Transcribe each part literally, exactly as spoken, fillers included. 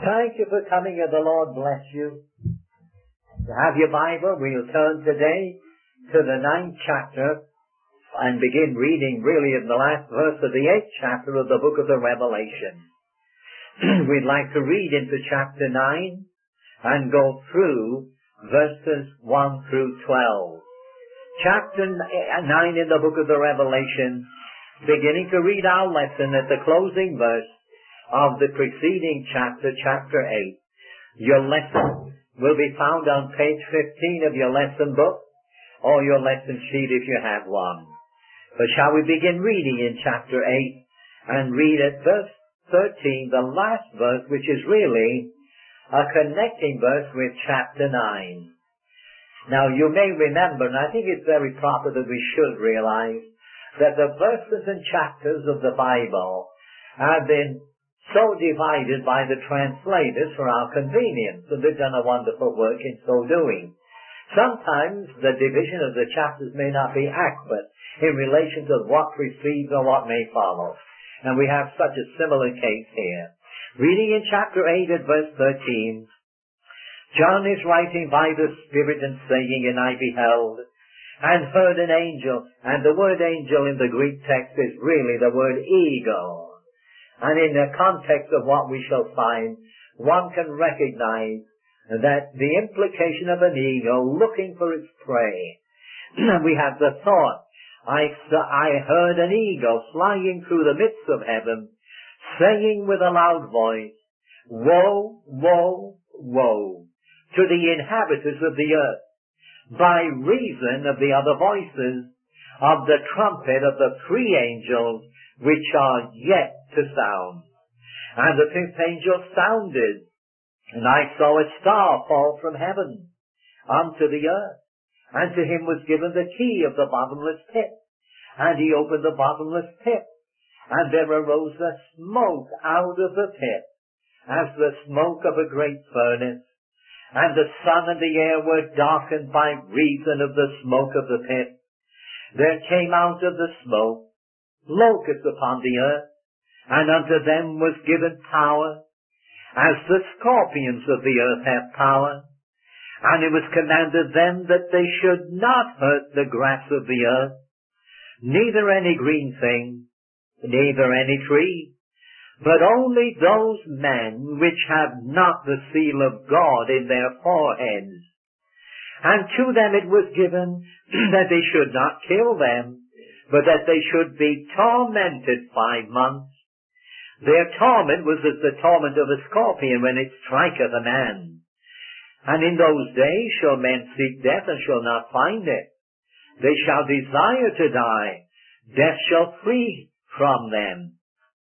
Thank you for coming, and the Lord bless you. If you have your Bible, we'll turn today to the ninth chapter and begin reading really in the last verse of the eighth chapter of the book of the Revelation. We'd like to read into chapter nine and go through verses one through twelve. Chapter nine in the book of the Revelation, beginning to read our lesson at the closing verse of the preceding chapter, chapter eight. Your lesson will be found on page fifteen of your lesson book or your lesson sheet if you have one. But shall we begin reading in chapter eight and read at verse thirteen, the last verse, which is really a connecting verse with chapter nine. Now you may remember, and I think it's very proper that we should realize, that the verses and chapters of the Bible have been so divided by the translators for our convenience, and they've done a wonderful work in so doing. Sometimes the division of the chapters may not be accurate in relation to what precedes or what may follow. And we have such a similar case here. Reading in chapter eight at verse thirteen, John is writing by the Spirit and saying, and I beheld and heard an angel, and the word angel in the Greek text is really the word eagle. And in the context of what we shall find, one can recognize that the implication of an eagle looking for its prey. We have the thought, I, I heard an eagle flying through the midst of heaven, saying with a loud voice, Woe, woe, woe to the inhabitants of the earth, by reason of the other voices of the trumpet of the three angels which are yet to sound. And the fifth angel sounded, and I saw a star fall from heaven unto the earth, and to him was given the key of the bottomless pit. And he opened the bottomless pit, and there arose a smoke out of the pit, as the smoke of a great furnace. And the sun and the air were darkened by reason of the smoke of the pit. There came out of the smoke locusts upon the earth, and unto them was given power, as the scorpions of the earth have power. And it was commanded them that they should not hurt the grass of the earth, neither any green thing, neither any tree, but only those men which have not the seal of God in their foreheads. And to them it was given that they should not kill them, but that they should be tormented five months. Their torment was as the torment of a scorpion when it striketh a man. And in those days shall men seek death and shall not find it. They shall desire to die. Death shall flee from them.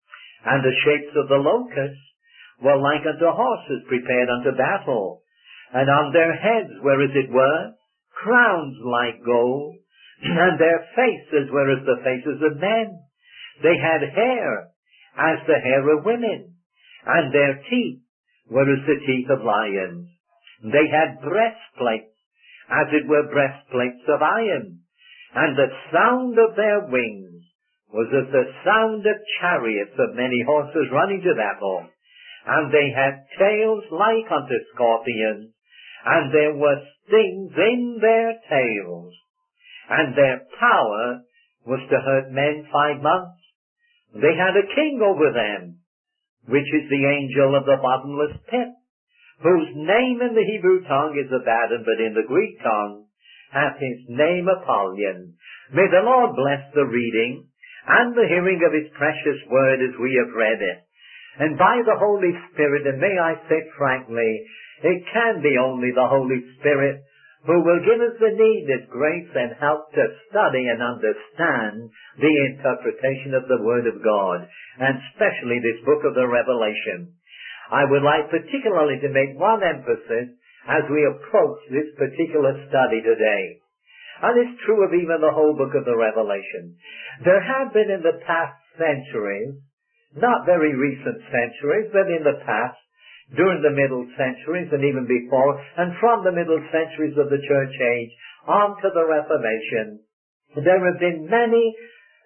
And the shapes of the locusts were like unto horses prepared unto battle. And on their heads were, as it were, crowns like gold, and their faces were as the faces of men. They had hair as the hair of women, and their teeth were as the teeth of lions. They had breastplates, as it were breastplates of iron, and the sound of their wings was as the sound of chariots of many horses running to battle. And they had tails like unto scorpions, and there were stings in their tails. And their power was to hurt men five months. They had a king over them, which is the angel of the bottomless pit, whose name in the Hebrew tongue is Abaddon, but in the Greek tongue hath his name Apollyon. May the Lord bless the reading and the hearing of his precious word as we have read it. And by the Holy Spirit, and may I say frankly, it can be only the Holy Spirit who will give us the needed grace and help to study and understand the interpretation of the Word of God, and especially this book of the Revelation. I would like particularly to make one emphasis as we approach this particular study today. And it's true of even the whole book of the Revelation. There have been in the past centuries, not very recent centuries, but in the past, during the middle centuries and even before, and from the middle centuries of the church age on to the Reformation, there have been many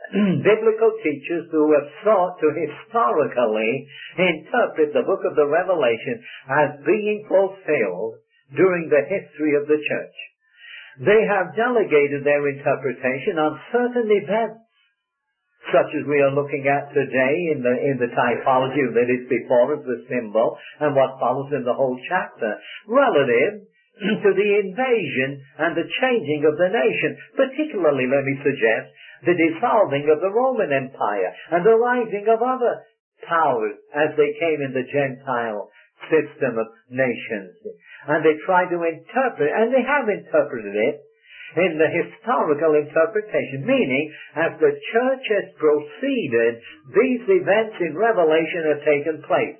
biblical teachers who have sought to historically interpret the book of the Revelation as being fulfilled during the history of the church. They have delegated their interpretation on certain events, such as we are looking at today in the in the typology that is before us, the symbol, and what follows in the whole chapter, relative to the invasion and the changing of the nation, particularly, let me suggest, the dissolving of the Roman Empire and the rising of other powers as they came in the Gentile system of nations. And they try to interpret, and they have interpreted it in the historical interpretation, meaning as the church has proceeded, these events in Revelation have taken place.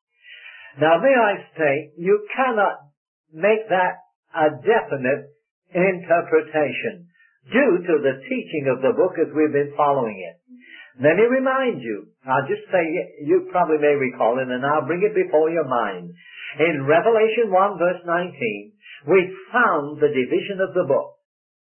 Now, may I say, you cannot make that a definite interpretation due to the teaching of the book as we've been following it. Let me remind you, I'll just say, you probably may recall it, and I'll bring it before your mind. In Revelation one verse nineteen, we found the division of the book,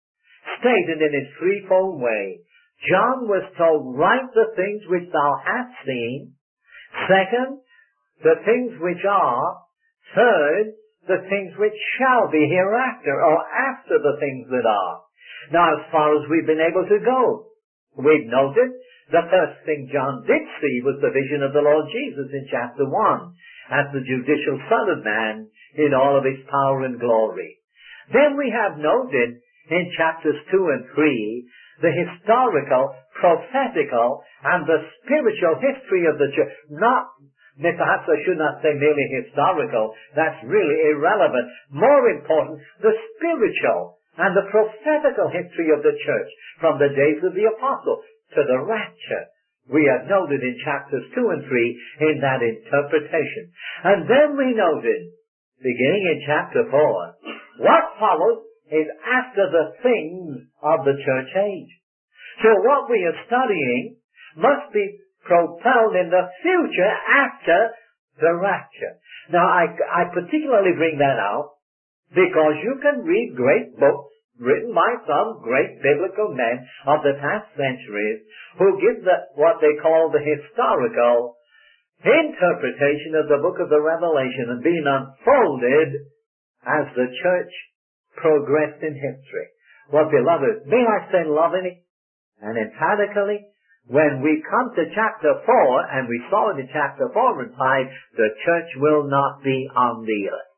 stated in its threefold way. John was told, write the things which thou hast seen. Second, the things which are. Third, the things which shall be hereafter, or after the things that are. Now, as far as we've been able to go, we've noted the first thing John did see was the vision of the Lord Jesus in chapter one, as the judicial Son of Man in all of his power and glory. Then we have noted in chapters two and three the historical, prophetical, and the spiritual history of the church. Not, perhaps I should not say merely historical, that's really irrelevant. More important, the spiritual and the prophetical history of the church from the days of the apostles to the rapture. We have noted in chapters two and three in that interpretation. And then we noted, beginning in chapter four, what follows is after the things of the church age. So what we are studying must be propelled in the future after the rapture. Now, I, I particularly bring that out because you can read great books written by some great biblical men of the past centuries who give the, what they call the historical interpretation of the book of the Revelation and being unfolded as the church progressed in history. Well, beloved, may I say lovingly and emphatically, when we come to chapter four, and we saw it in chapter four and five, the church will not be on the earth.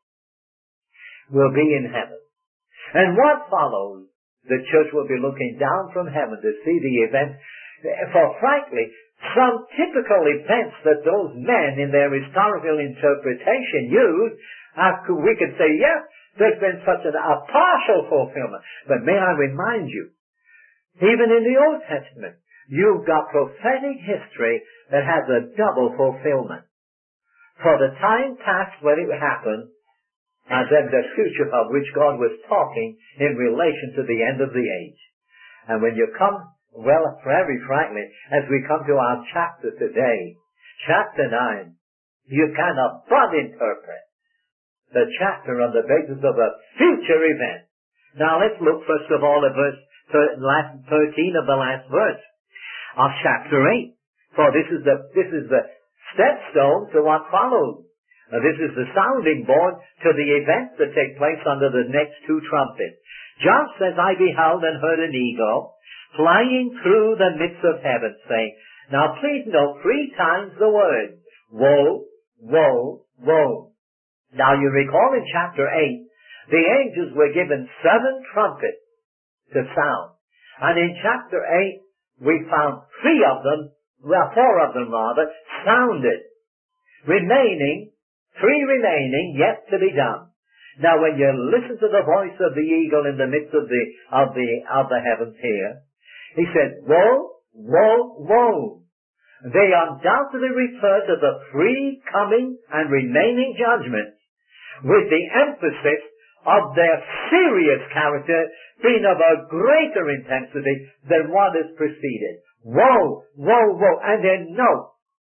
Will be in heaven. And what follows? The church will be looking down from heaven to see the events. For frankly, some typical events that those men in their historical interpretation use, we could say, yes, there's been such a, a partial fulfillment. But may I remind you, even in the Old Testament, you've got prophetic history that has a double fulfillment. For the time past when it happened, and then the future of which God was talking in relation to the end of the age. And when you come, well, very frankly, as we come to our chapter today, chapter nine, you cannot but interpret the chapter on the basis of a future event. Now let's look first of all at verse thirteen of the last verse of chapter eight. For this is the, this is the stepstone to what follows. Now, this is the sounding board to the events that take place under the next two trumpets. John says, I beheld and heard an eagle flying through the midst of heaven, saying, now please note three times the word, woe, woe, woe. Now you recall in chapter eight, the angels were given seven trumpets to sound. And in chapter eight, we found three of them, well, four of them rather, sounded. Remaining, three remaining, yet to be done. Now when you listen to the voice of the eagle in the midst of the, of the, of the heavens here, he said, woe, woe, woe. They undoubtedly refer to the three coming and remaining judgments, with the emphasis of their serious character being of a greater intensity than what has preceded. Woe, woe, woe. And then note,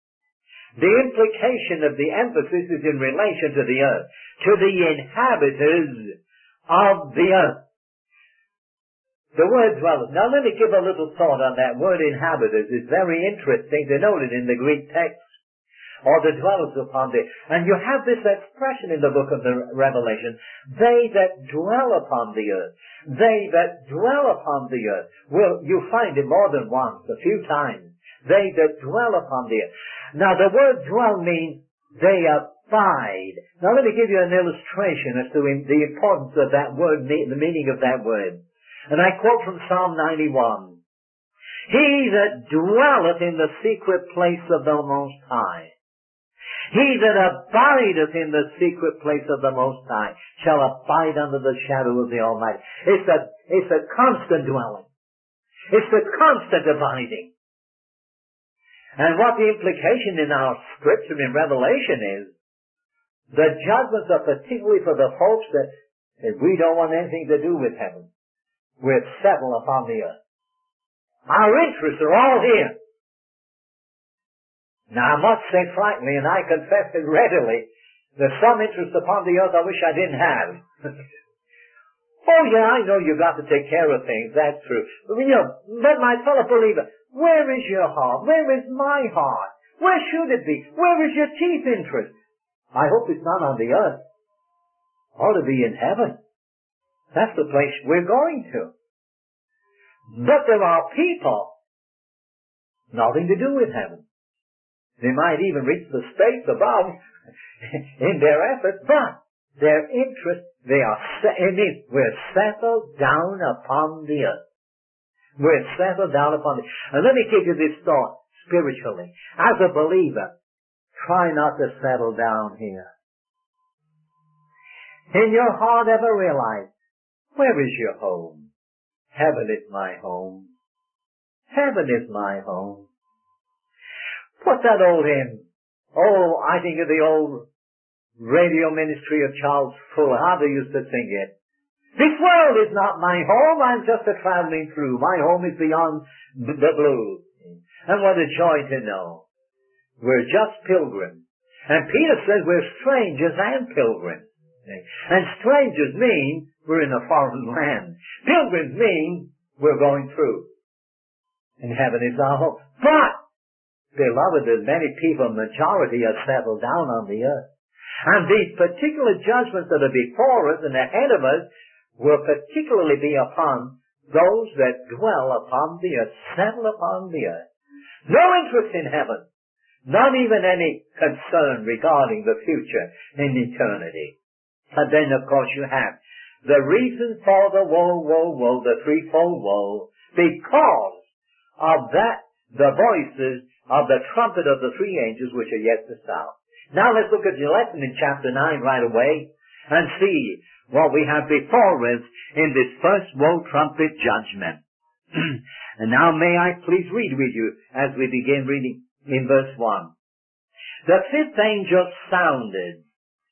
the implication of the emphasis is in relation to the earth, to the inhabitants of the earth. The word dwelleth. Now let me give a little thought on that word inhabiters. It's very interesting to note it in the Greek text. Or the dwellers upon the, and you have this expression in the book of the Revelation, they that dwell upon the earth, they that dwell upon the earth. Well, you find it more than once, a few times. They that dwell upon the earth. Now the word dwell means they abide. Now let me give you an illustration as to the importance of that word, the meaning of that word. And I quote from Psalm ninety-one. He that dwelleth in the secret place of the Most High, he that abideth in the secret place of the Most High shall abide under the shadow of the Almighty. It's a, it's a constant dwelling. It's a constant abiding. And what the implication in our scripture in Revelation is, the judgments are particularly for the folks that, that we don't want anything to do with heaven. We're settled upon the earth. Our interests are all here. Now I must say frankly, and I confess it readily, there's some interest upon the earth I wish I didn't have. Oh yeah, I know you've got to take care of things, that's true. But you know, but my fellow believer, where is your heart? Where is my heart? Where should it be? Where is your chief interest? I hope it's not on the earth. It ought to be in heaven. That's the place we're going to. But there are people, nothing to do with heaven. They might even reach the space above in their efforts, but their interest, they are, it means we're settled down upon the earth. We're settled down upon the earth. And let me give you this thought spiritually. As a believer, try not to settle down here. In your heart ever realize, where is your home? Heaven is my home. Heaven is my home. What's that old hymn? Oh, I think of the old radio ministry of Charles Fuller. How they used to sing it. This world is not my home. I'm just a traveling through. My home is beyond the blue. And what a joy to know. We're just pilgrims. And Peter says we're strangers and pilgrims. And strangers mean we're in a foreign land. Pilgrims mean we're going through. And heaven is our home. But beloved, there's many people, majority are settled down on the earth. And these particular judgments that are before us and ahead of us will particularly be upon those that dwell upon the earth, settle upon the earth. No interest in heaven. Not even any concern regarding the future in eternity. And then, of course, you have the reason for the woe, woe, woe, the threefold woe, because of that, the voices of the trumpet of the three angels which are yet to sound. Now let's look at your lesson in chapter nine right away and see what we have before us in this first woe trumpet judgment. And now may I please read with you as we begin reading in verse one. The fifth angel sounded.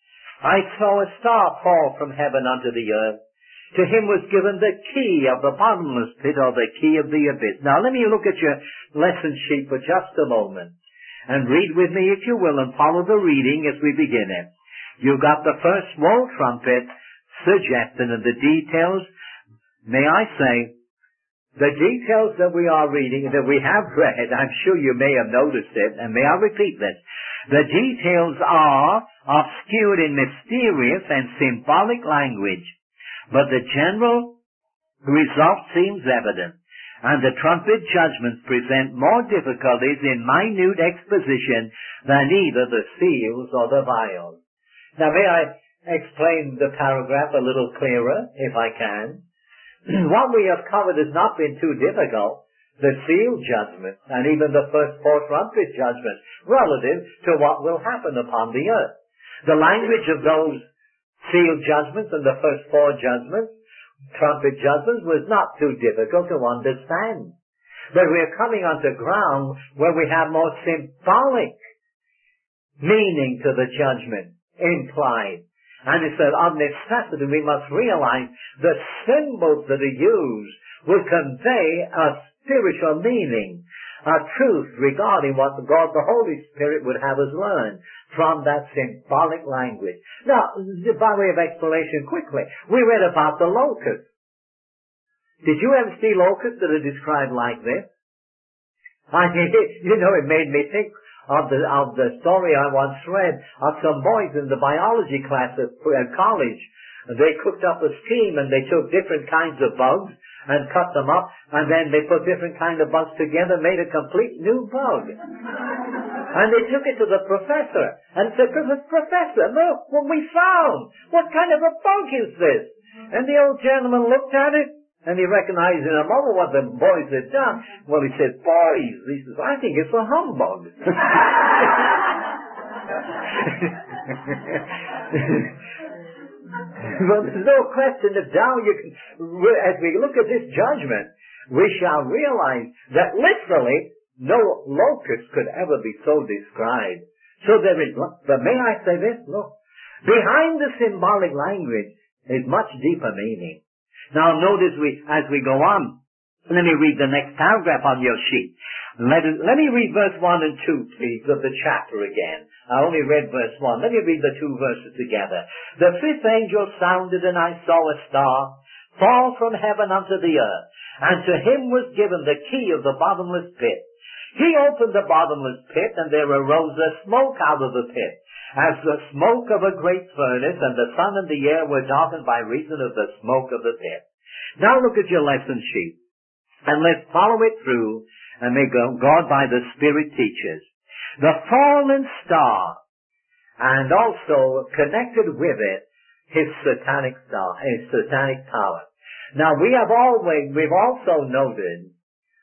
I saw a star fall from heaven unto the earth. To him was given the key of the bottomless pit, or the key of the abyss. Now let me look at your lesson sheet for just a moment. And read with me, if you will, and follow the reading as we begin it. You've got the first woe trumpet suggested, and the details, may I say, the details that we are reading, that we have read, I'm sure you may have noticed it, and may I repeat this. The details are obscured in mysterious and symbolic language. But the general result seems evident, and the trumpet judgments present more difficulties in minute exposition than either the seals or the vials. Now may I explain the paragraph a little clearer, if I can? What we have covered has not been too difficult. The seal judgment, and even the first four trumpet judgments, relative to what will happen upon the earth. The language of those seal judgments and the first four judgments, trumpet judgments, was not too difficult to understand. But we are coming onto ground where we have more symbolic meaning to the judgment implied. And it said, of necessity, we must realize the symbols that are used will convey a spiritual meaning, a truth regarding what God the Holy Spirit would have us learn from that symbolic language. Now, by way of explanation quickly, we read about the locust. Did you ever see locusts that are described like this? I mean, you know, it made me think of the of the story I once read of some boys in the biology class at, at college. They cooked up a scheme and they took different kinds of bugs and cut them up, and then they put different kind of bugs together, made a complete new bug. And they took it to the professor and said, "Professor, look what we found. What kind of a bug is this?" And the old gentleman looked at it, and he recognized in a moment what the boys had done. Well, he said, "Boys," he says, "I think it's a humbug." Well, there's no question of doubt. You can, as we look at this judgment, we shall realize that literally no locust could ever be so described. So there is, but may I say this? Look, behind the symbolic language is much deeper meaning. Now notice we, as we go on, let me read the next paragraph on your sheet. Let, it, let me read verse one and two, please, of the chapter again. I only read verse one. Let me read the two verses together. "The fifth angel sounded, and I saw a star fall from heaven unto the earth, and to him was given the key of the bottomless pit. He opened the bottomless pit, and there arose a smoke out of the pit, as the smoke of a great furnace, and the sun and the air were darkened by reason of the smoke of the pit." Now look at your lesson sheet, and let's follow it through, and may God by the Spirit teach us. The fallen star, and also connected with it, his satanic star, his satanic power. Now we have always, we've also noted,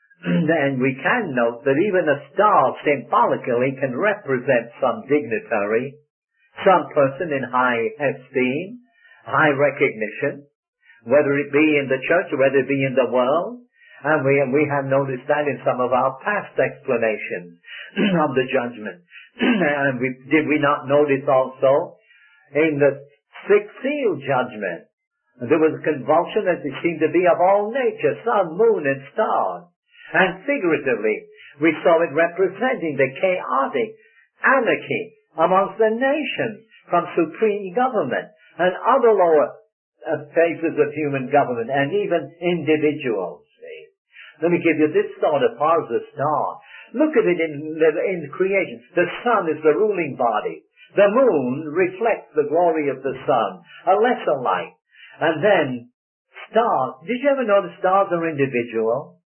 and we can note that even a star symbolically can represent some dignitary, some person in high esteem, high recognition, whether it be in the church or whether it be in the world. And we, we have noticed that in some of our past explanations of the judgment. And we, did we not notice also in the sixth seal judgment, there was a convulsion that seemed to be of all nature, sun, moon, and stars. And figuratively, we saw it representing the chaotic anarchy amongst the nations from supreme government and other lower uh, phases of human government and even individuals. Let me give you this thought as far as the star. Look at it in, in creation. The sun is the ruling body. The moon reflects the glory of the sun, a lesser light. And then stars. Did you ever notice stars are individual?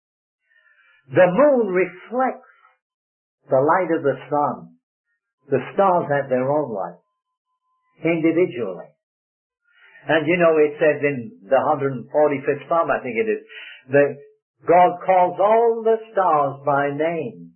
The moon reflects the light of the sun. The stars have their own light, individually. And you know, it says in the one hundred forty-fifth Psalm, I think it is, that God calls all the stars by name.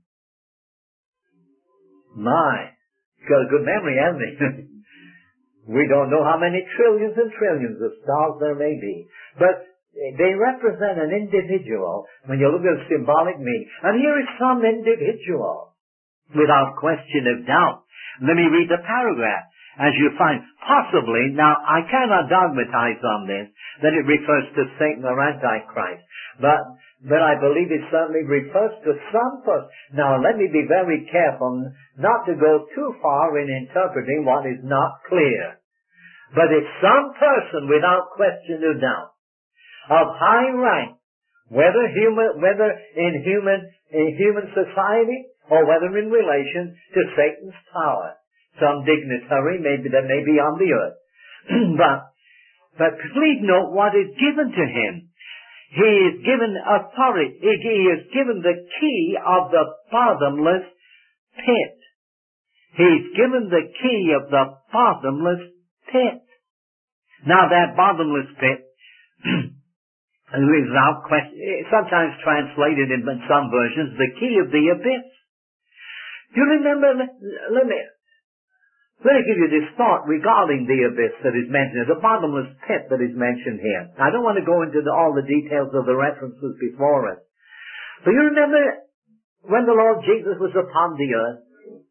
My, he's got a good memory, hasn't he? We don't know how many trillions and trillions of stars there may be. But they represent an individual when you look at the symbolic meaning. And here is some individual, without question of doubt. Let me read the paragraph. As you find, possibly, now I cannot dogmatize on this, that it refers to Satan or Antichrist. But But I believe it certainly refers to some person. Now let me be very careful not to go too far in interpreting what is not clear. But it's some person without question or doubt of high rank, whether human, whether in human, in human society or whether in relation to Satan's power. Some dignitary maybe that may be on the earth. but, but please note what is given to him. He is given authority. He is given the key of the bottomless pit. He's given the key of the bottomless pit. Now that bottomless pit without question, sometimes translated in some versions, the key of the abyss. Do you remember, let, let me, let me give you this thought regarding the abyss that is mentioned, the bottomless pit that is mentioned here. I don't want to go into the, all the details of the references before us. But you remember when the Lord Jesus was upon the earth,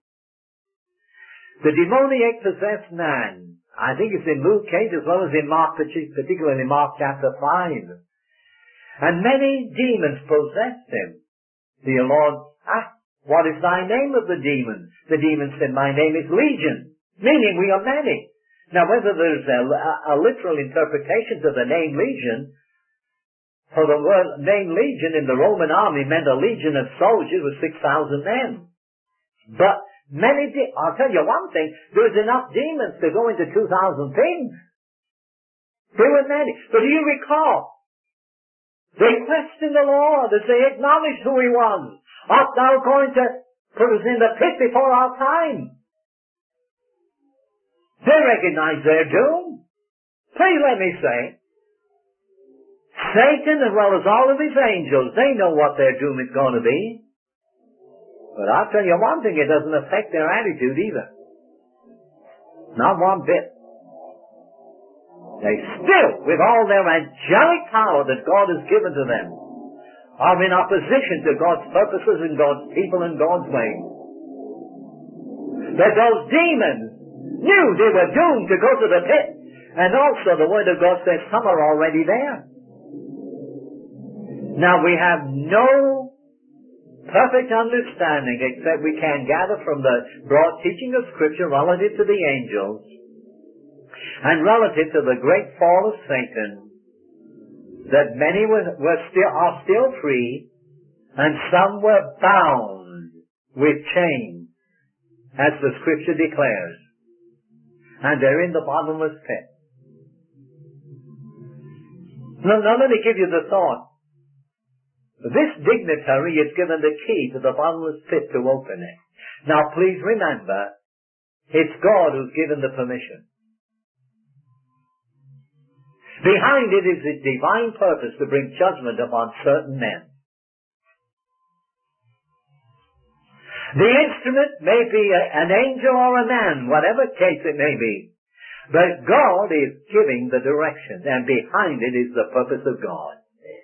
the demoniac possessed man, I think it's in Luke eight as well as in Mark, particularly in Mark chapter five. And many demons possessed him. The Lord asked, what is thy name of the demon? The demon said, my name is Legion, meaning we are many. Now whether there's a, a, a literal interpretation to the name Legion, For the word, name legion in the Roman army meant a legion of soldiers with six thousand men. But many, de- I'll tell you one thing, there was enough demons to go into two thousand things. There were many. But do you recall? They questioned the Lord as they acknowledged who He was. Art thou going to put us in the pit before our time? They recognized their doom. Please let me say, Satan as well as all of his angels, they know what their doom is going to be. But I'll tell you one thing, it doesn't affect their attitude either. Not one bit. They still, with all their angelic power that God has given to them, are in opposition to God's purposes and God's people and God's ways. That those demons knew they were doomed to go to the pit. And also the Word of God says some are already there. Now we have no perfect understanding except we can gather from the broad teaching of Scripture relative to the angels and relative to the great fall of Satan, that many were, were still, are still free and some were bound with chains, as the Scripture declares. And they're in the bottomless pit. Now, now let me give you the thought. This dignitary is given the key to the bottomless pit to open it. Now please remember, it's God who's given the permission. Behind it is His divine purpose to bring judgment upon certain men. The instrument may be a, an angel or a man, whatever case it may be. But God is giving the direction, and behind it is the purpose of God.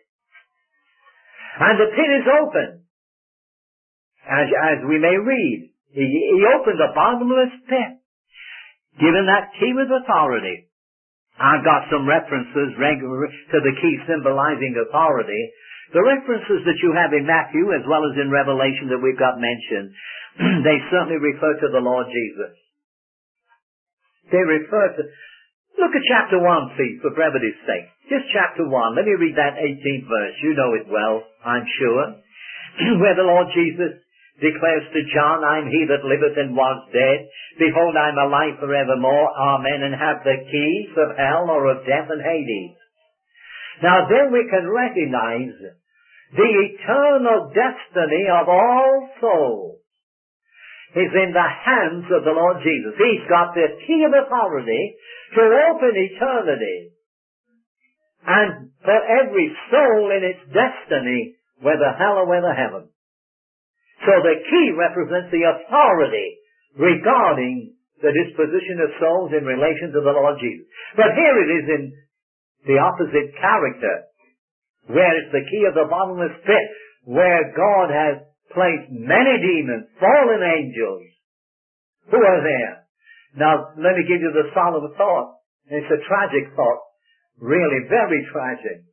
And the pit is open. As, as we may read, he, he opened the bottomless pit, given that key with authority. I've got some references regular to the key symbolizing authority. The references that you have in Matthew as well as in Revelation that we've got mentioned, they certainly refer to the Lord Jesus. They refer to, look at chapter one, please, for brevity's sake. Just chapter one. Let me read that eighteenth verse. You know it well, I'm sure. Where the Lord Jesus declares to John, I am he that liveth and was dead. Behold, I am alive forevermore. Amen. And have the keys of hell or of death and Hades. Now then we can recognize the eternal destiny of all souls is in the hands of the Lord Jesus. He's got the key of authority to open eternity. And for every soul in its destiny, whether hell or whether heaven. So the key represents the authority regarding the disposition of souls in relation to the Lord Jesus. But here it is in the opposite character, where it's the key of the bottomless pit, where God has placed many demons, fallen angels, who are there. Now, let me give you the solemn thought. It's a tragic thought. Really, very tragic.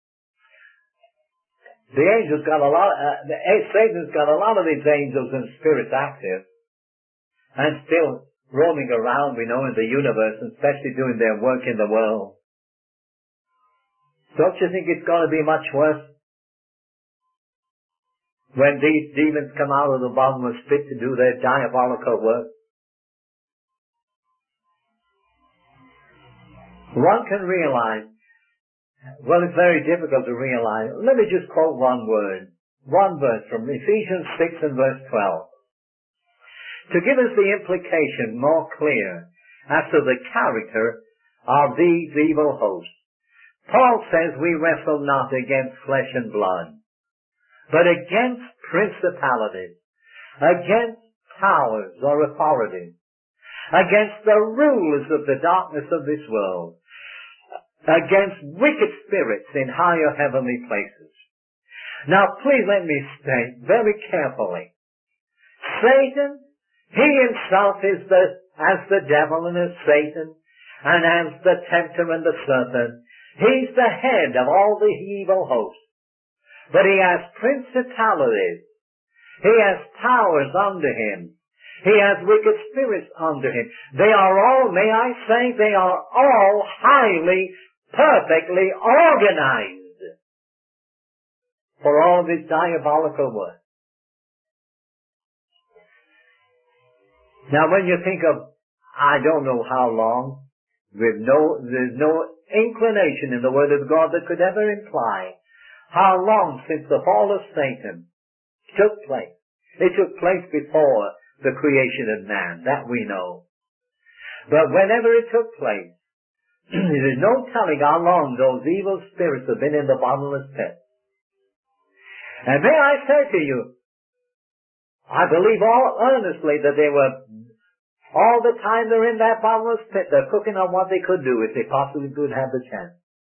The angels got a lot, uh, the, Satan's got a lot of these angels and spirits active, and still roaming around, we know, in the universe, and especially doing their work in the world. Don't you think it's going to be much worse when these demons come out of the bottomless pit to do their diabolical work? One can realize, well, it's very difficult to realize. Let me just quote one word, one verse from Ephesians six and verse twelve. To give us the implication more clear as to the character of these evil hosts. Paul says we wrestle not against flesh and blood, but against principalities, against powers or authorities, against the rulers of the darkness of this world, against wicked spirits in higher heavenly places. Now please let me state very carefully, Satan, he himself is the, as the devil and as Satan, and as the tempter and the serpent, he's the head of all the evil hosts. But he has principalities. He has powers under him. He has wicked spirits under him. They are all, may I say, they are all highly, perfectly organized for all of his diabolical work. Now when you think of, I don't know how long, with no, there's no inclination in the Word of God that could ever imply how long since the fall of Satan took place. It took place before the creation of man, that we know. But whenever it took place, there is no telling how long those evil spirits have been in the bottomless pit. And may I say to you, I believe all earnestly that they were, all the time they're in that bottomless pit, they're cooking on what they could do if they possibly could have the chance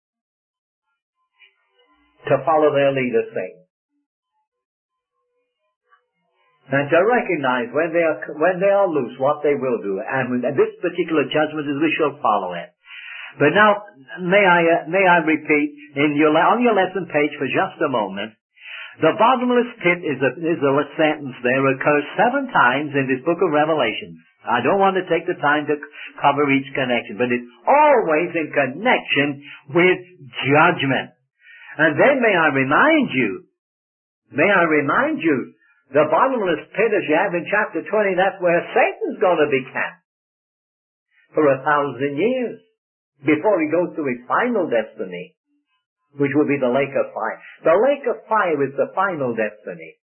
to follow their leader, Satan. And to recognize when they are, when they are loose, what they will do. And this particular judgment is we shall follow it. But now, may I, uh, may I repeat, in your, on your lesson page for just a moment, the bottomless pit is a, is a sentence there, occurs seven times in this book of Revelation. I don't want to take the time to cover each connection, but it's always in connection with judgment. And then may I remind you, may I remind you, the bottomless pit as you have in chapter twenty, that's where Satan's going to be camped for a thousand years before he goes to his final destiny, which will be the lake of fire. The lake of fire is the final destiny.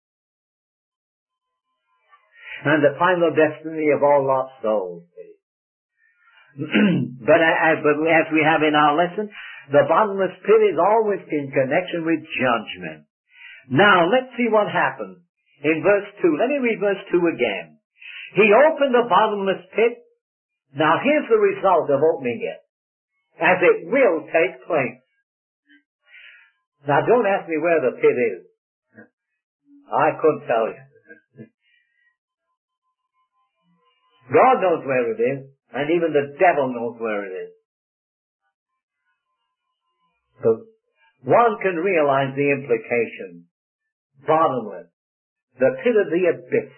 And the final destiny of all lost souls. but, as, but as we have in our lesson, the bottomless pit is always in connection with judgment. Now, let's see what happens in verse two. Let me read verse two again. He opened the bottomless pit. Now, here's the result of opening it, as it will take place. Now, don't ask me where the pit is. I couldn't tell you. God knows where it is, and even the devil knows where it is. So one can realize the implication. Bottomless. The pit of the abyss.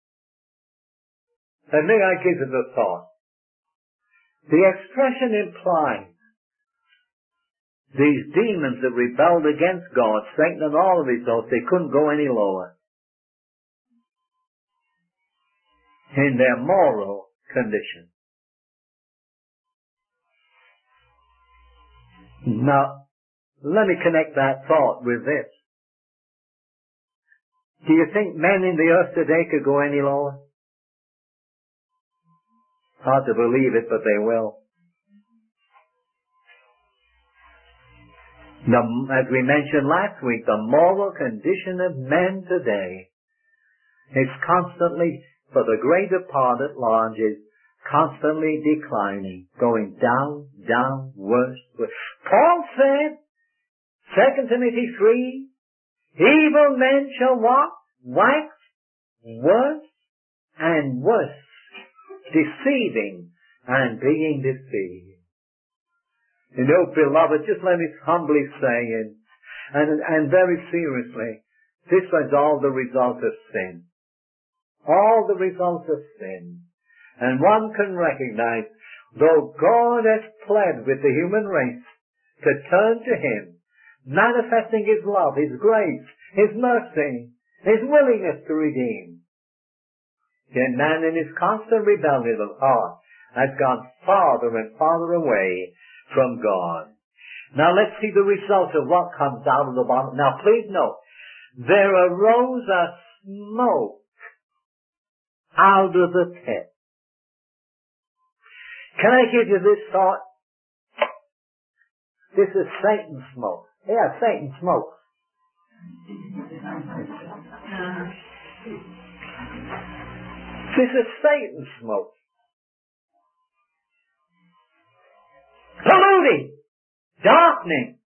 And may I give it a thought. The expression implies these demons that rebelled against God, Satan and all of his hosts, they couldn't go any lower in their moral condition. Now, let me connect that thought with this. Do you think men in the earth today could go any lower? Hard to believe it, but they will. The, as we mentioned last week, the moral condition of men today is constantly, for the greater part at large, is constantly declining, going down, down, worse, worse. Paul said, Second Timothy three, evil men shall what? Wax worse and worse, deceiving and being deceived. You know, beloved, just let me humbly say, and, and, and very seriously, this is all the result of sin. All the result of sin. And one can recognize, though God has pled with the human race to turn to Him, manifesting His love, His grace, His mercy, His willingness to redeem, yet man in his constant rebellion of heart has gone farther and farther away from God. Now let's see the result of what comes out of the bottom. Now please note, there arose a smoke out of the pit. Can I give you this thought? This is Satan's smoke. Yeah, Satan smokes. This is Satan's smoke. Polluting, darkening.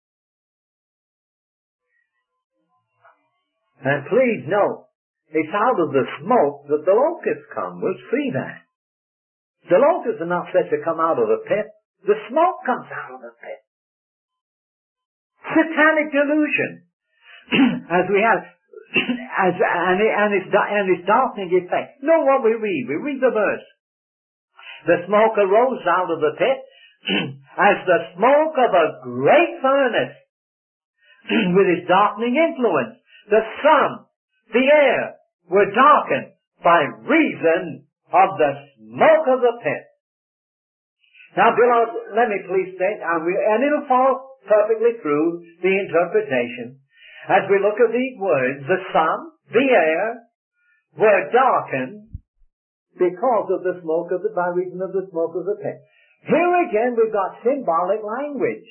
And please note, it's out of the smoke that the locusts come. We'll see that. The locusts are not said to come out of the pit. The smoke comes out of the pit. Satanic delusion. As we have, as, and, and, its, and its darkening effect. Know what we read. We read the verse. The smoke arose out of the pit as the smoke of a great furnace with its darkening influence. the sun, the air were darkened by reason of the smoke of the pit. Now, beloved, let me please state, and, we, and it'll fall perfectly through the interpretation. As we look at these words, the sun, the air, were darkened because of the smoke of the, by reason of the smoke of the pit. Here again we've got symbolic language.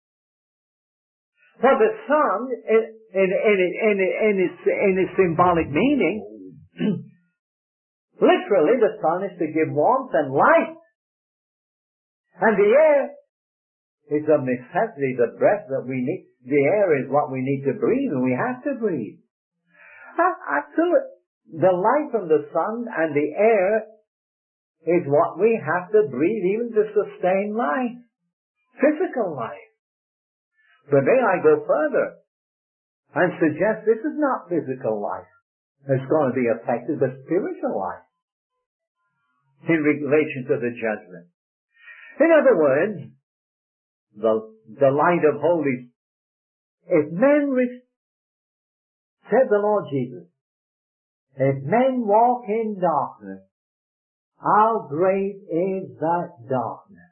For the sun, in, in, in, in, in, its, in its symbolic meaning, literally the sun is to give warmth and light. And the air is a necessity, the breath that we need. The air is what we need to breathe, and we have to breathe. Absolutely. The light from the sun and the air is what we have to breathe even to sustain life. Physical life. But may I go further and suggest this is not physical life that's going to be affected, but spiritual life in relation to the judgment. In other words, the, the light of Holy, if men, re- said the Lord Jesus, if men walk in darkness, how great is that darkness?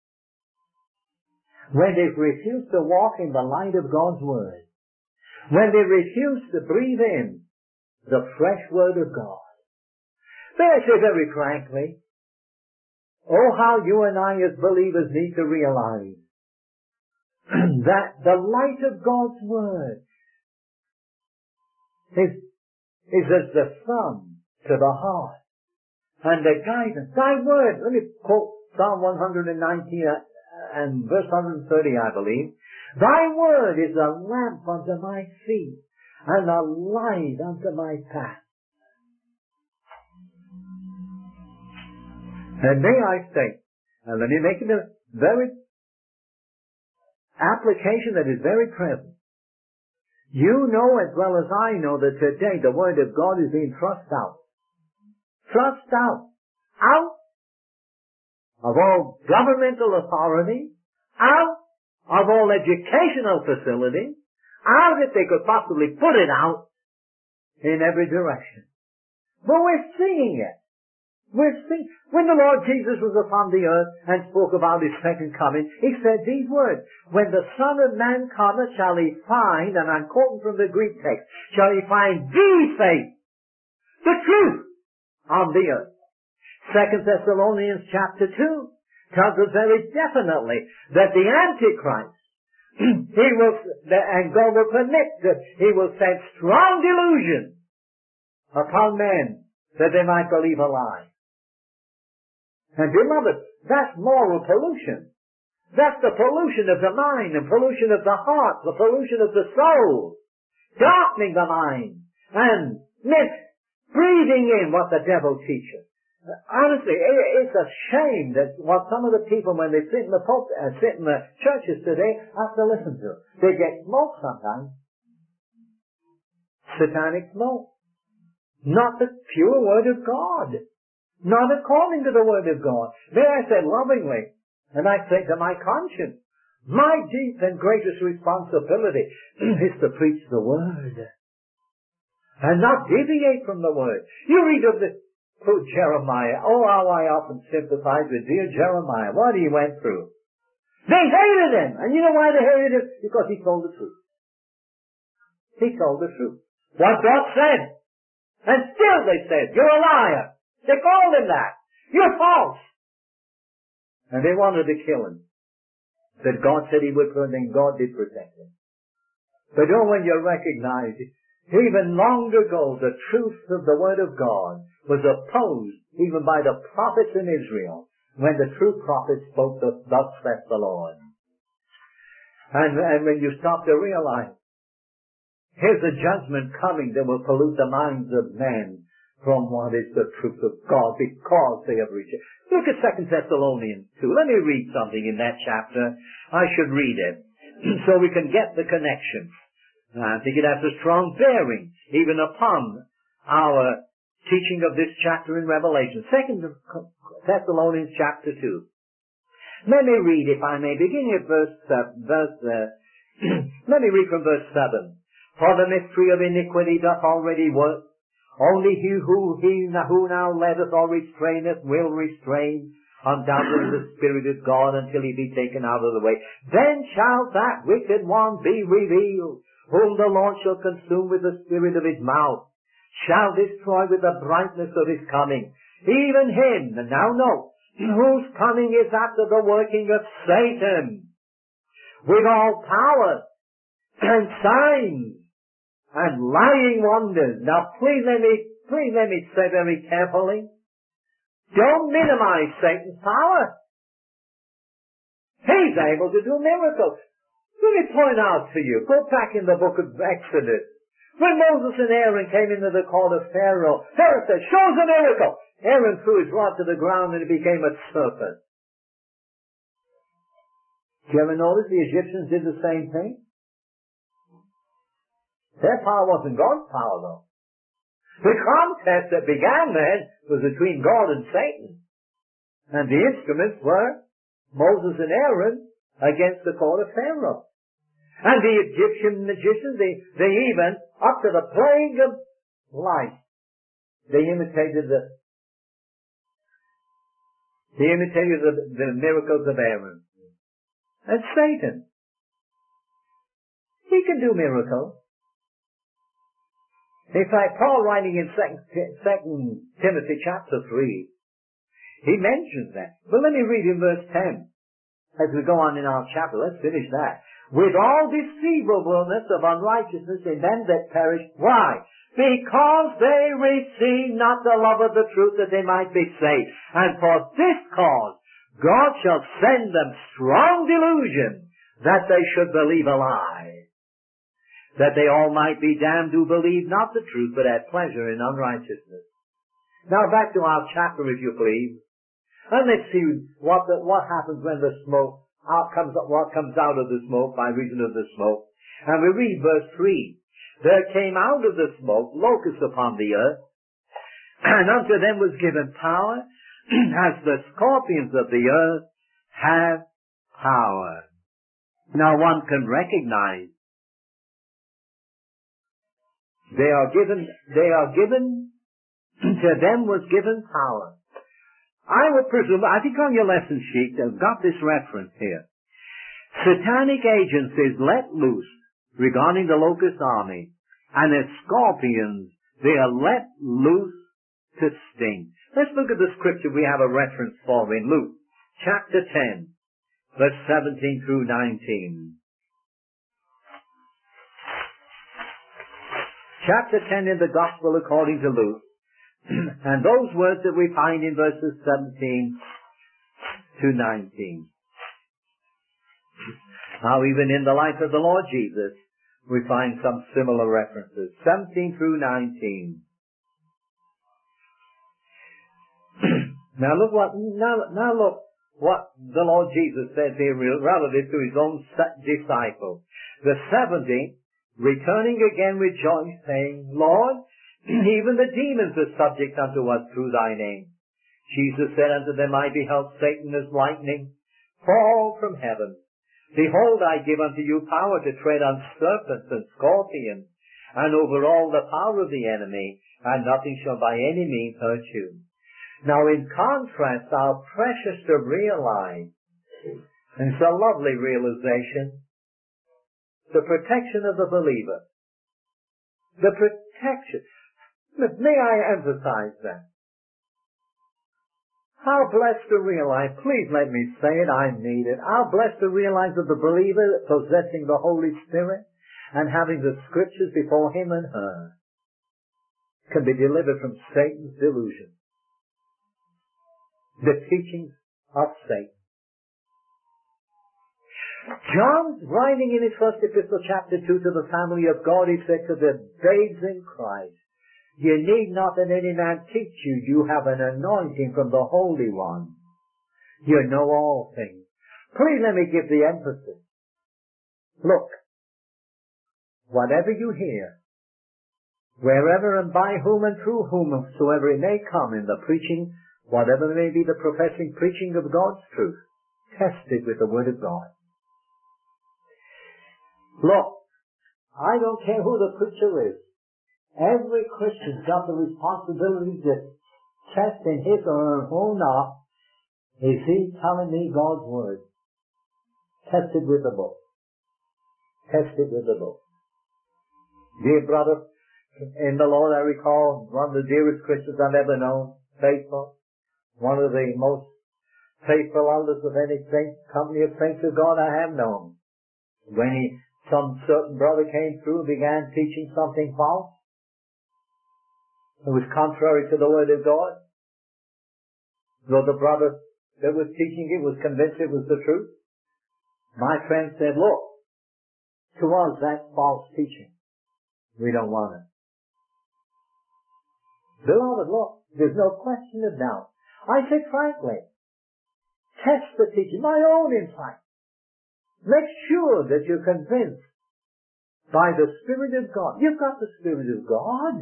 When they refuse to walk in the light of God's Word, when they refuse to breathe in the fresh Word of God. May I say very frankly, oh, how you and I as believers need to realize that the light of God's Word is, is as the sun to the heart and the guidance. Thy Word, let me quote Psalm one nineteen and verse one thirty, I believe. Thy Word is a lamp unto my feet and a light unto my path. And may I say, and let me make it a very application that is very present. You know as well as I know that today the Word of God is being thrust out. Thrust out. Out of all governmental authority. Out of all educational facilities. Out if they could possibly put it out in every direction. But we're seeing it. We're seeing, when the Lord Jesus was upon the earth and spoke about His second coming, He said these words, when the Son of Man cometh, shall He find, and I'm quoting from the Greek text, shall He find the faith, the truth, on the earth. Second Thessalonians chapter two tells us very definitely that the Antichrist, he will, and God will permit that He will send strong delusion upon men that they might believe a lie. And beloved, that's moral pollution. That's the pollution of the mind, the pollution of the heart, the pollution of the soul. Darkening the mind and mis breathing in what the devil teaches. Honestly, it's a shame that what some of the people, when they sit in the pulpit, uh, sit in the churches today, have to listen to. They get smoke sometimes. Satanic smoke. Not the pure Word of God. Not according to the Word of God. May I say lovingly, and I say to my conscience, my deep and greatest responsibility is to preach the Word. And not deviate from the Word. You read of the oh, Jeremiah. Oh, how I often sympathize with dear Jeremiah. What he went through. They hated him. And you know why they hated him? Because he told the truth. He told the truth. What God said. And still they said, you're a liar. They called him that. You're false. And they wanted to kill him. But God said He would protect him. God did protect him. But oh, when you recognize it, even long ago the truth of the Word of God was opposed even by the prophets in Israel when the true prophets spoke the, thus saith the Lord. And, and when you stop to realize, here's a judgment coming that will pollute the minds of men from what is the truth of God because they have rejected. Look at Second Thessalonians two. Let me read something in that chapter. I should read it so we can get the connection. I think it has a strong bearing even upon our teaching of this chapter in Revelation. Second Thessalonians chapter two. Let me read, if I may, beginning at verse, uh, verse uh, let me read from verse seven. For the mystery of iniquity doth already work. Only he who, he who now letteth or restraineth will restrain undoubtedly the Spirit of God until he be taken out of the way. Then shall that wicked one be revealed, whom the Lord shall consume with the spirit of his mouth, shall destroy with the brightness of his coming. Even him, and now note, whose coming is after the working of Satan, with all power and signs and lying wonders. Now please let me, please let me say very carefully, don't minimize Satan's power. He's able to do miracles. Let me point out to you, go back in the book of Exodus. When Moses and Aaron came into the court of Pharaoh, Pharaoh said, show us a miracle. Aaron threw his rod to the ground and it became a serpent. Did you ever notice the Egyptians did the same thing? Their power wasn't God's power though. The contest that began then was between God and Satan. And the instruments were Moses and Aaron against the court of Pharaoh. And the Egyptian magicians, they, they even, up to the plague of lice, they imitated the, they imitated the, the miracles of Aaron. And Satan, he can do miracles. In fact, Paul writing in Second Timothy chapter three, he mentions that. But let me read in verse ten. As we go on in our chapter, let's finish that. With all deceivableness of unrighteousness in them that perish. Why? Because they receive not the love of the truth that they might be saved. And for this cause, God shall send them strong delusion that they should believe a lie. That they all might be damned who believe not the truth, but had pleasure in unrighteousness. Now back to our chapter, if you please. And let's see what the, what happens when the smoke out comes, what comes out of the smoke by reason of the smoke. And we read verse three. There came out of the smoke locusts upon the earth, and unto them was given power, as the scorpions of the earth have power. Now one can recognize they are given, they are given, to them was given power. I would presume, I think on your lesson sheet, I've got this reference here. Satanic agencies let loose regarding the locust army, and as scorpions, they are let loose to sting. Let's look at the scripture we have a reference for in Luke, chapter ten, verse seventeen through nineteen. Chapter ten in the Gospel according to Luke. And those words that we find in verses seventeen to nineteen. Now even in the life of the Lord Jesus, we find some similar references. seventeen through nineteen. Now look what, now, now look what the Lord Jesus says here relative to his own disciples. The seventy, returning again rejoiced, saying, Lord, even the demons are subject unto us through thy name. Jesus said unto them, I beheld Satan as lightning fall from heaven. Behold, I give unto you power to tread on serpents and scorpions, and over all the power of the enemy, and nothing shall by any means hurt you. Now in contrast, how precious to realize, and it's a lovely realization, the protection of the believer. The protection. May I emphasize that? How blessed to realize, please let me say it, I need it. How blessed to realize that the believer possessing the Holy Spirit and having the scriptures before him and her can be delivered from Satan's delusion. The teachings of Satan. John, writing in his first epistle, chapter two, to the family of God, he said to the babes in Christ, you need not that any man teach you. You have an anointing from the Holy One. You know all things. Please let me give the emphasis. Look, whatever you hear, wherever and by whom and through whomsoever it may come in the preaching, whatever may be the professing preaching of God's truth, test it with the Word of God. Look, I don't care who the preacher is. Every Christian's got the responsibility to test in his or her own heart, is he telling me God's Word? Test it with the book. Test it with the book. Dear brother, in the Lord, I recall one of the dearest Christians I've ever known, faithful, one of the most faithful elders of any saint, company of saints of God I have known. When he, some certain brother came through and began teaching something false, it was contrary to the Word of God. Though the brother that was teaching it was convinced it was the truth, my friend said, look, to us that's false teaching. We don't want it. Beloved, look, there's no question of doubt. I said frankly, test the teaching, my own insight. Make sure that you're convinced by the Spirit of God. You've got the Spirit of God.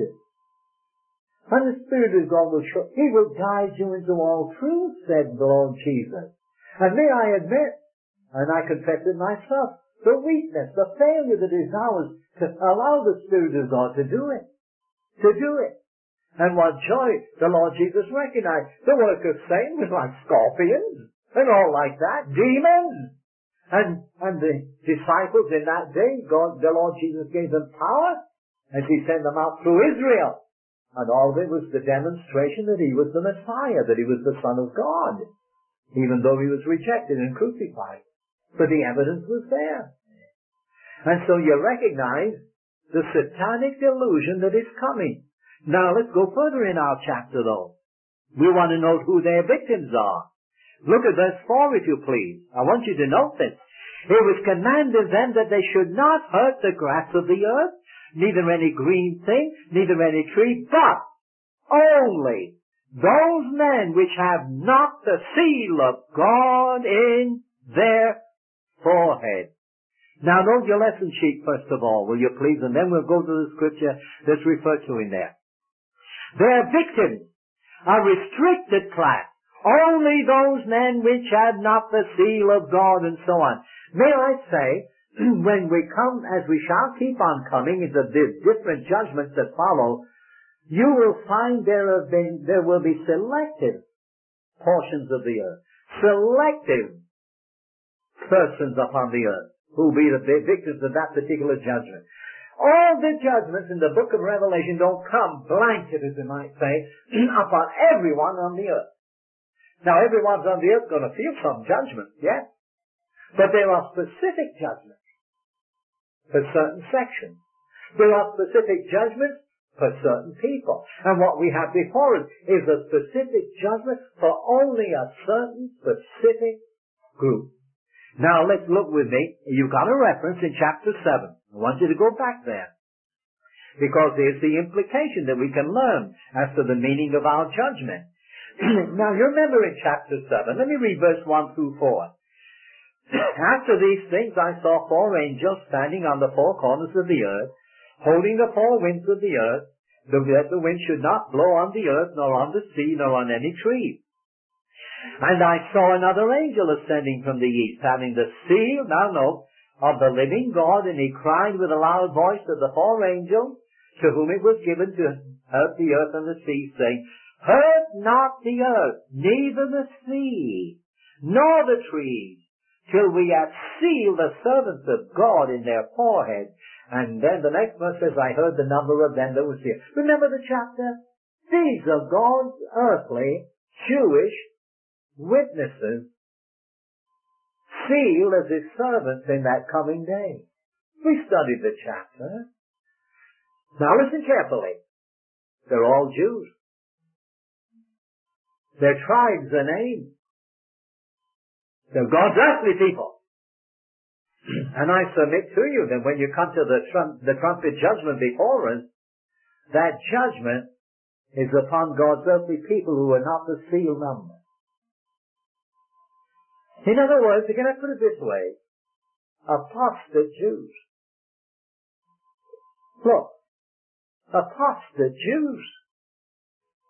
And the Spirit of God will show, He will guide you into all truth, said the Lord Jesus. And may I admit, and I confess it myself, the weakness, the failure that is ours to allow the Spirit of God to do it. To do it. And what joy the Lord Jesus recognized. The work of Satan was like scorpions and all like that, demons. And, and the disciples in that day, God, the Lord Jesus gave them power as He sent them out through Israel. And all of it was the demonstration that He was the Messiah, that He was the Son of God, even though He was rejected and crucified. But the evidence was there. And so you recognize the satanic delusion that is coming. Now let's go further in our chapter though. We want to note who their victims are. Look at verse four if you please. I want you to note this. It was commanded them that they should not hurt the grass of the earth, neither any green thing, neither any tree, but only those men which have not the seal of God in their forehead. Now note your lesson sheet first of all, will you please, and then we'll go to the scripture that's referred to in there. Their victims are restricted class, only those men which have not the seal of God, and so on. May I say, when we come, as we shall keep on coming, into the different judgments that follow, you will find there have been, there will be selective portions of the earth, selective persons upon the earth who will be the victims of that particular judgment. All the judgments in the book of Revelation don't come blanket, as we might say, upon everyone on the earth. Now, everyone's on the earth going to feel some judgment, yes? But there are specific judgments for certain sections. There are specific judgments for certain people. And what we have before us is a specific judgment for only a certain specific group. Now let's look with me. You've got a reference in chapter seven. I want you to go back there. Because there's the implication that we can learn as to the meaning of our judgment. Now you remember in chapter seven, let me read verse one through four. After these things I saw four angels standing on the four corners of the earth, holding the four winds of the earth, that the wind should not blow on the earth, nor on the sea, nor on any tree. And I saw another angel ascending from the east, having the seal, now note, of the living God, and he cried with a loud voice to the four angels, to whom it was given to hurt the earth and the sea, saying, Hurt not the earth, neither the sea, nor the trees, till we have sealed the servants of God in their foreheads. And then the next verse says, I heard the number of them that were sealed. Remember the chapter? These are God's earthly, Jewish witnesses, sealed as His servants in that coming day. We studied the chapter. Now listen carefully. They're all Jews. Their tribes are named. They're God's earthly people. And I submit to you that when you come to the, trump, the trumpet judgment before us, that judgment is upon God's earthly people who are not the seal number. In other words, can I put it this way? Apostate Jews. Look, apostate Jews.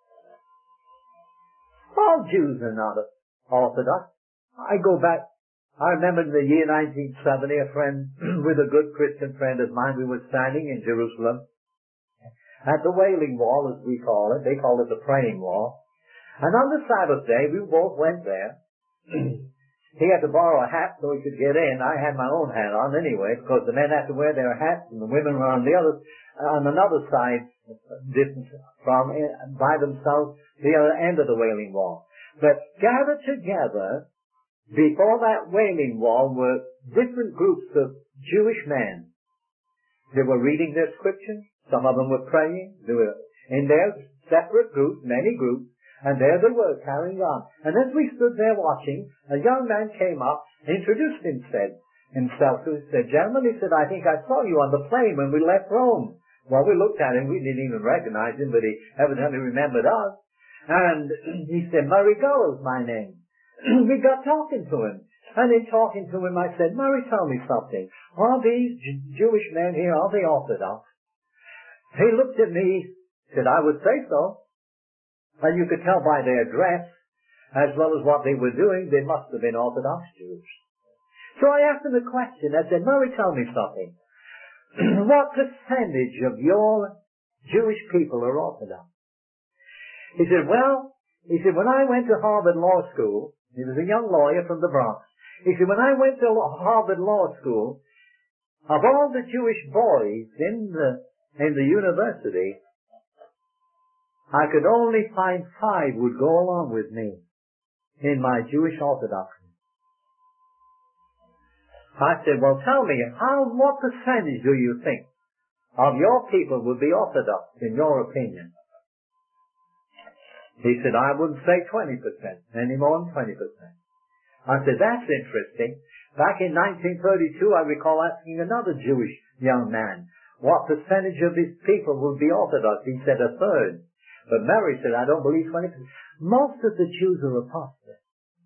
All Jews are not orthodox. I go back I remember in the year nineteen seventy, a friend, with a good Christian friend of mine, we were standing in Jerusalem at the Wailing Wall, as we call it. They call it the Praying Wall. And on the Sabbath day, we both went there. He had to borrow a hat so he could get in. I had my own hat on anyway, because the men had to wear their hats, and the women were on the other, on another side, distance from, by themselves, the other end of the Wailing Wall. But gathered together before that Wailing Wall were different groups of Jewish men. They were reading their scriptures. Some of them were praying. They were in their separate groups, many groups, and there they were carrying on. And as we stood there watching, a young man came up, introduced himself, himself to us, said, "Gentlemen," he said, "I think I saw you on the plane when we left Rome." Well, we looked at him. We didn't even recognize him, but he evidently remembered us. And he said, "Murray Gullo's my name." We got talking to him. And in talking to him, I said, "Murray, tell me something. Are these J- Jewish men here, are they Orthodox?" He looked at me, said, "I would say so." And you could tell by their dress, as well as what they were doing, they must have been Orthodox Jews. So I asked him a question. I said, "Murray, tell me something. What percentage of your Jewish people are Orthodox?" He said, "Well," he said, "when I went to Harvard Law School," he was a young lawyer from the Bronx. He said, "When I went to Harvard Law School, of all the Jewish boys in the, in the university, I could only find five would go along with me in my Jewish orthodoxy." I said, "Well, tell me, how, what percentage do you think of your people would be Orthodox, in your opinion?" He said, "I wouldn't say twenty percent, any more than twenty percent. I said, "That's interesting. Back in nineteen thirty-two, I recall asking another Jewish young man, what percentage of his people would be Orthodox? He said a third. But Mary said, "I don't believe twenty percent. Most of the Jews are apostates.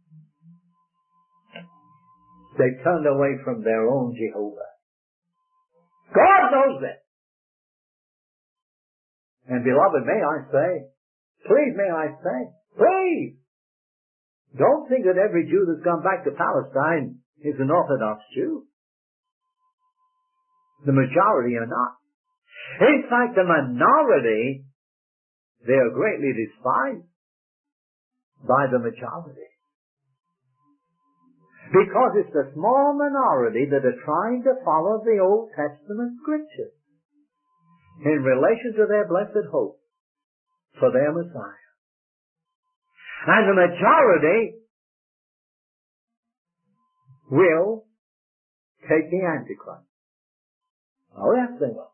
They turned away from their own Jehovah. God knows it. And beloved, may I say, please may I say, please, don't think that every Jew that's gone back to Palestine is an Orthodox Jew. The majority are not. In fact, the minority, they are greatly despised by the majority. Because it's the small minority that are trying to follow the Old Testament scriptures in relation to their blessed hope for their Messiah. And the majority will take the Antichrist. Oh, yes, they will.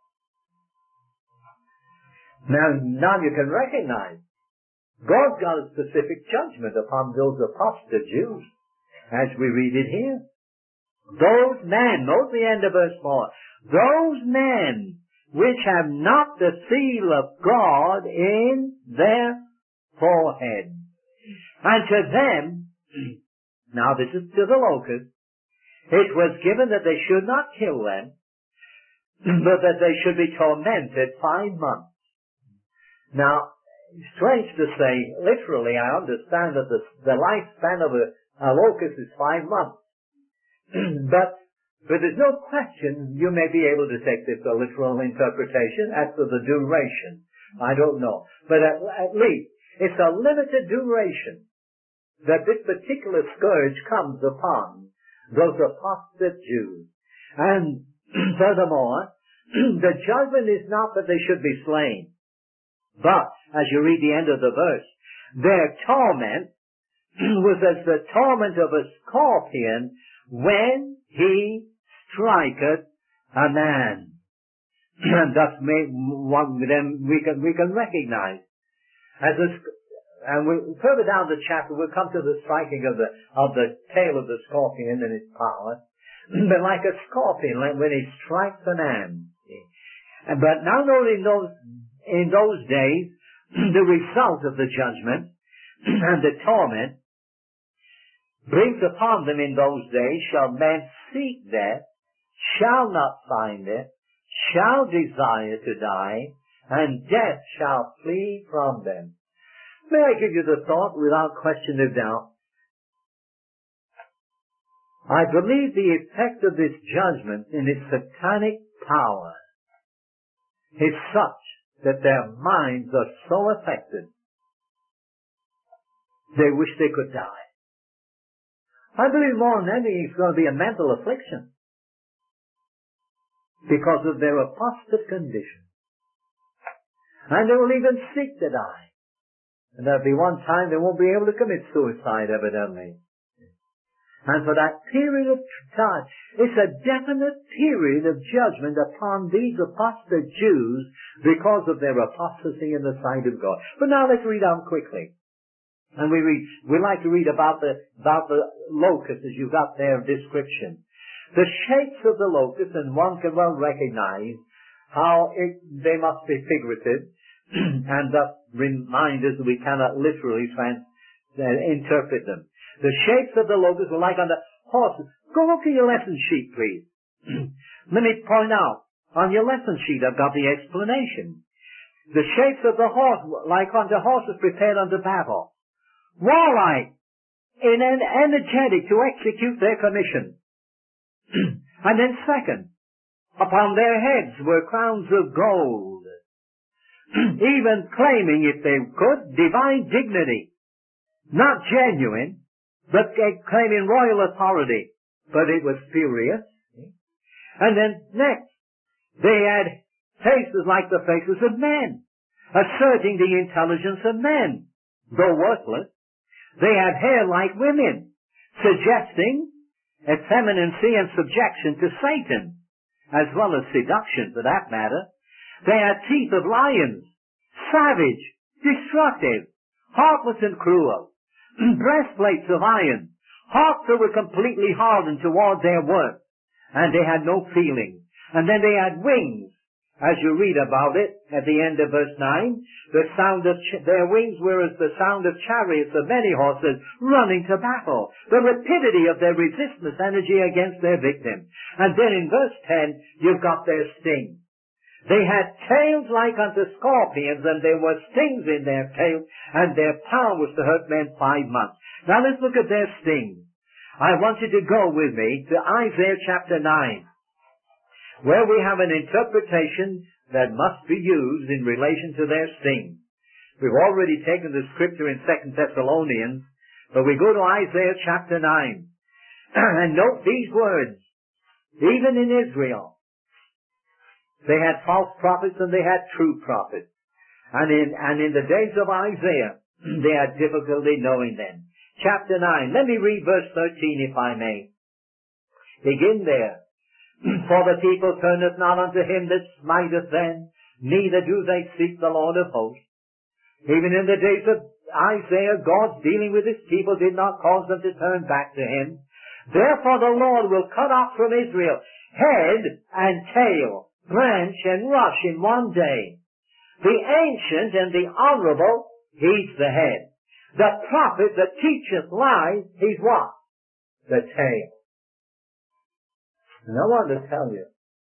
Now, now you can recognize God's got a specific judgment upon those apostate Jews, as we read it here. Those men, note the end of verse four, those men which have not the seal of God in their forehead. And to them, now this is to the locusts, it was given that they should not kill them, but that they should be tormented five months. Now, strange to say, literally, I understand that the, the lifespan of a, a locust is five months. but, but there's no question you may be able to take this a literal interpretation as to the duration. I don't know. But at, at least, it's a limited duration that this particular scourge comes upon those apostate Jews. And furthermore, the judgment is not that they should be slain, but, as you read the end of the verse, their torment was as the torment of a scorpion when he striketh a man. And thus may one then we can we can recognize as a, and we, further down the chapter we'll come to the striking of the of the tail of the scorpion and its power. But like a scorpion, like when he strikes a man. But now note in those in those days the result of the judgment and the torment brings upon them in those days, shall men seek death, shall not find it, shall desire to die, and death shall flee from them. May I give you the thought without question of doubt? I believe the effect of this judgment in its satanic power is such that their minds are so affected they wish they could die. I believe more than anything it's going to be a mental affliction because of their apostate condition. And they will even seek to die. And there'll be one time they won't be able to commit suicide, evidently. And for that period of time, it's a definite period of judgment upon these apostate Jews because of their apostasy in the sight of God. But now let's read on quickly. And we read, we like to read about the, about the locusts as you got their description. The shapes of the locusts, and one can well recognize how it, they must be figurative, and thus remind us that we cannot literally trans, uh, interpret them. The shapes of the locusts were like on the horses. Go look at your lesson sheet, please. Let me point out, on your lesson sheet I've got the explanation. The shapes of the horse, like unto horses prepared unto battle. Warlike, in an energetic to execute their commission. And then second, upon their heads were crowns of gold, even claiming, if they could, divine dignity. Not genuine, but claiming royal authority. But it was spurious. And then next, they had faces like the faces of men, asserting the intelligence of men, though worthless. They had hair like women, suggesting effeminacy and subjection to Satan, as well as seduction for that matter. They had teeth of lions, savage, destructive, heartless and cruel, breastplates of iron, hearts that were completely hardened toward their work, and they had no feeling. And then they had wings, as you read about it at the end of verse nine. The sound of ch- their wings were as the sound of chariots of many horses running to battle. The rapidity of their resistance energy against their victim. And then in verse ten, you've got their sting. They had tails like unto scorpions, and there were stings in their tails, and their power was to hurt men five months. Now let's look at their stings. I want you to go with me to Isaiah chapter nine, where we have an interpretation that must be used in relation to their sting. We've already taken the scripture in Second Thessalonians, but we go to Isaiah chapter nine, and note these words. Even in Israel, they had false prophets and they had true prophets. And in, and in the days of Isaiah, they had difficulty knowing them. Chapter nine, let me read verse thirteen if I may. Begin there. For the people turneth not unto him that smiteth them, neither do they seek the Lord of hosts. Even in the days of Isaiah, God dealing with his people did not cause them to turn back to him. Therefore the Lord will cut off from Israel head and tail, branch and rush in one day. The ancient and the honorable, he's the head. The prophet that teacheth lies, he's what? The tail. And I want to tell you,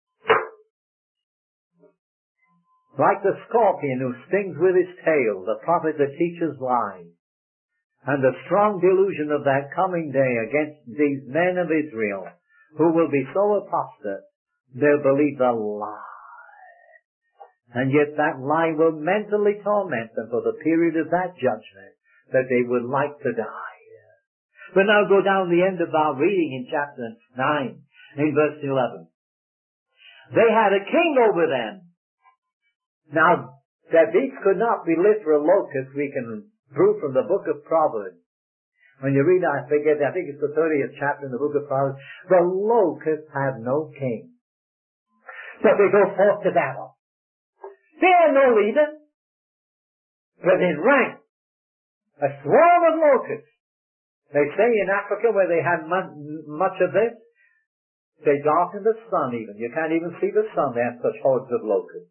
like the scorpion who stings with his tail, the prophet that teaches lies, and the strong delusion of that coming day against these men of Israel, who will be so apostate, they'll believe the lie. And yet that lie will mentally torment them for the period of that judgment, that they would like to die. But now go down the end of our reading in chapter nine. In verse eleven. They had a king over them. Now, that these could not be literal locusts, we can prove from the book of Proverbs. When you read, I forget, I think it's the thirtieth chapter in the book of Proverbs, the locusts have no king. So they go forth to battle. They have no leader, but in rank, a swarm of locusts. They say in Africa, where they had much of this, they darken the sun even. You can't even see the sun. They have such hordes of locusts.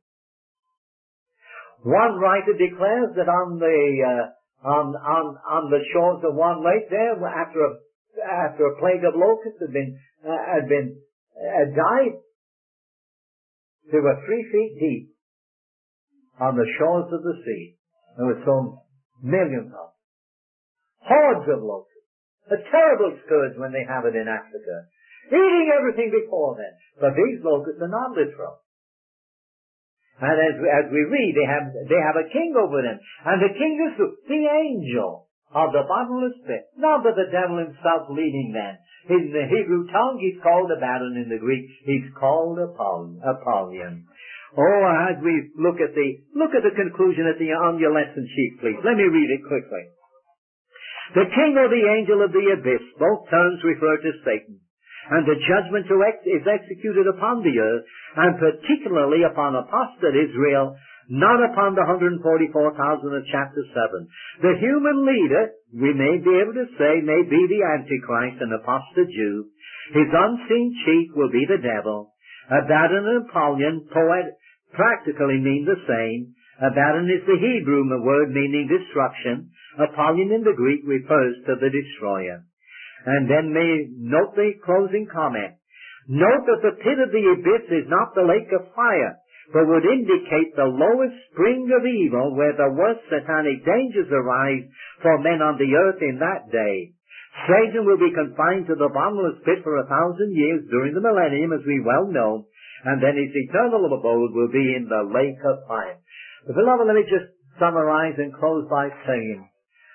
One writer declares that on the uh, on on on the shores of one lake there, after a after a plague of locusts had been uh, had been uh, died, they were three feet deep on the shores of the sea. There were so millions of them. Hordes of locusts. A terrible scourge when they have it in Africa. Eating everything before them. But these locusts are not literal. And as, as we read, they have, they have a king over them. And the king is the angel of the bottomless pit. Not that the devil himself leading them. In the Hebrew tongue, he's called Abaddon. In the Greek, he's called Apoll- Apollyon. Oh, as we look at the, look at the conclusion at the, on your lesson sheet, please. Let me read it quickly. The king or the angel of the abyss, both terms refer to Satan. And the judgment to ex- is executed upon the earth, and particularly upon apostate Israel, not upon the one hundred forty-four thousand of chapter seven. The human leader, we may be able to say, may be the Antichrist, an apostate Jew. His unseen chief will be the devil. Abaddon and Apollyon, poet, practically mean the same. Abaddon is the Hebrew word meaning destruction. Apollyon in the Greek refers to the destroyer. And then may note the closing comment. Note that the pit of the abyss is not the lake of fire, but would indicate the lowest spring of evil where the worst satanic dangers arise for men on the earth in that day. Satan will be confined to the bottomless pit for a thousand years during the millennium, as we well know, and then his eternal abode will be in the lake of fire. But beloved, let me just summarize and close by saying,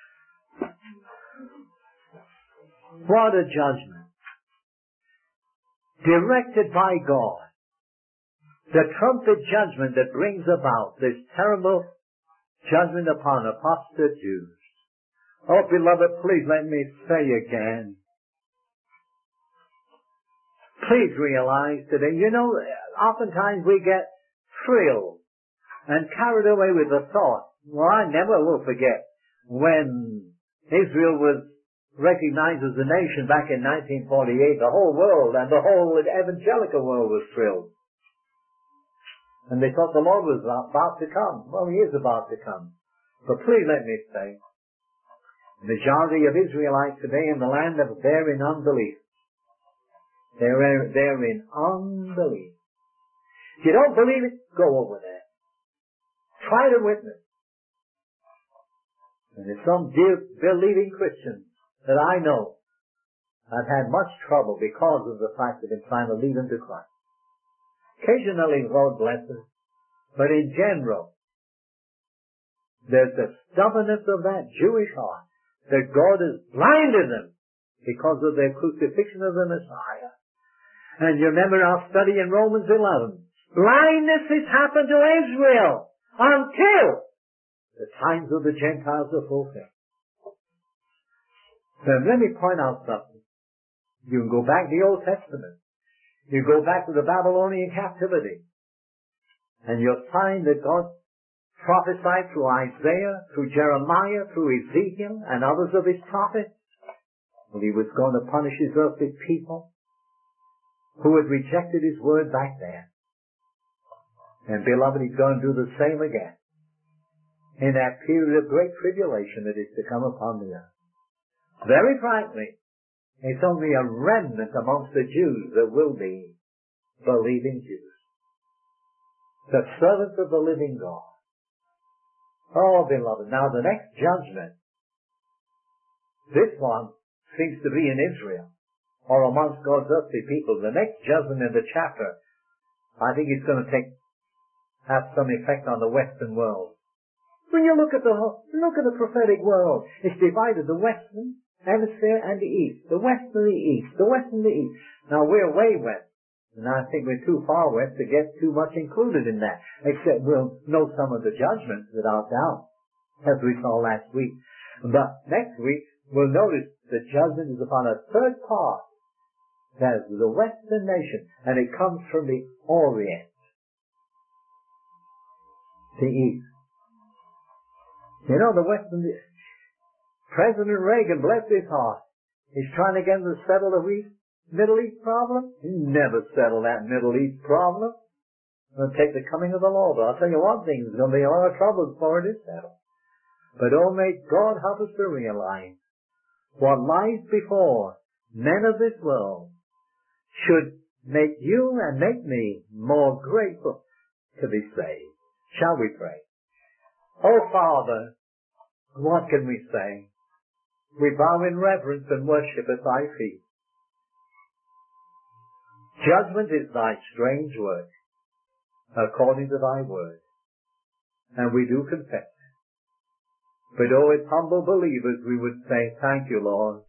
what a judgment. Directed by God. The trumpet judgment that brings about this terrible judgment upon apostate Jews. Oh, beloved, please let me say again. Please realize today, you know, oftentimes we get thrilled and carried away with the thought. Well, I never will forget when Israel was recognized as a nation back in nineteen forty-eight, the whole world and the whole evangelical world was thrilled. And they thought the Lord was about to come. Well, He is about to come. But please let me say, the majority of Israelites today in the land are there in unbelief. They're, they're in unbelief. If you don't believe it, go over there. Try to witness. And there's some dear believing Christians that I know have had much trouble because of the fact that they've been trying to lead them to Christ. Occasionally, Lord bless us, but in general, there's the stubbornness of that Jewish heart that God has blinded them because of their crucifixion of the Messiah. And you remember our study in Romans eleven. Blindness has happened to Israel until the times of the Gentiles are fulfilled. Then let me point out something. You can go back to the Old Testament. You go back to the Babylonian captivity. And you'll find that God prophesied through Isaiah, through Jeremiah, through Ezekiel, and others of His prophets. Well, He was going to punish His earthly people who had rejected His word back then. And beloved, He's going to do the same again in that period of great tribulation that is to come upon the earth. Very frankly, it's only a remnant amongst the Jews that will be believing Jews. The servants of the living God. Oh, beloved, now the next judgment, this one seems to be in Israel, or amongst God's earthly people. The next judgment in the chapter, I think it's going to take, have some effect on the Western world. When you look at the, look at the prophetic world, it's divided, the Western Hemisphere and the East, the West and the East, the West and the East. Now we're way west, and I think we're too far west to get too much included in that, except we'll know some of the judgments without doubt, as we saw last week. But next week, we'll notice the judgment is upon a third part, that is the Western nation, and it comes from the Orient, the East. You know, the Western, President Reagan, bless his heart, he's trying to get him to settle the Middle East problem. He never settled that Middle East problem. It'll take the coming of the Lord. But I'll tell you one thing, there's going to be a lot of trouble before it is settled. But oh, may God help us to realize what lies before men of this world should make you and make me more grateful to be saved. Shall we pray? Oh, Father, what can we say? We bow in reverence and worship at thy feet. Judgment is thy strange work, according to thy word. And we do confess. But oh, as humble believers, we would say, thank you, Lord.